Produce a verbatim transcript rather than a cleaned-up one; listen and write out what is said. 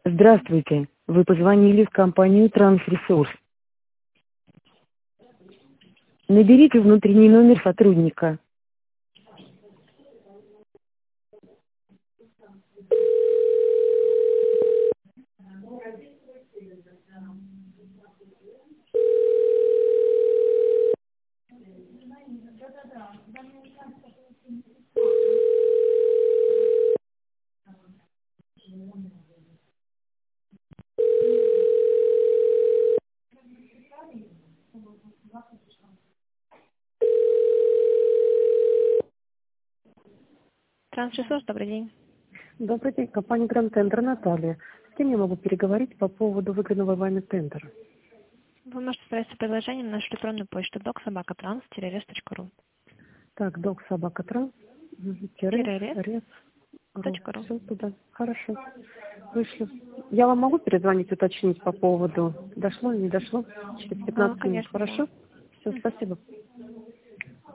Здравствуйте. Вы позвонили в компанию Трансресурс. Наберите внутренний номер сотрудника. Трансресурс, добрый день. Добрый день, компания Гранд Тендер, Наталья. С кем я могу переговорить по поводу выигранного вами тендера? Вы можете справиться с предложением на нашу электронную почту док собака транс рес точка ру. Так, док собака транс, Тире рес, точка ру. все туда. Хорошо. Вышлю. Я вам могу перезвонить, уточнить по поводу, дошло, не дошло? Через А, пятнадцать минут, конечно, да. хорошо? Все, спасибо.